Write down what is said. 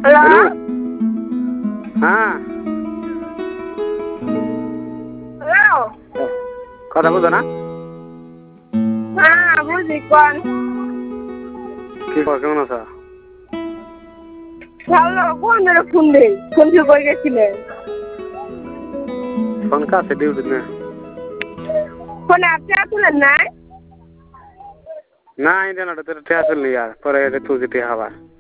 hello হ্যাঁ hello কথা বুঝো না হ্যাঁ বুঝি কোন কি কর কেমন আছো হ্যালো কোন ধরে ফোন দেই ফোন কি করে গেছিলেন ফোন কাছে ডিউটি না ফোনে আপনি আসলেন নাই না ইন্টারনেটে তো টেয়া চললি আর পরে এটা তুই যেতে হবার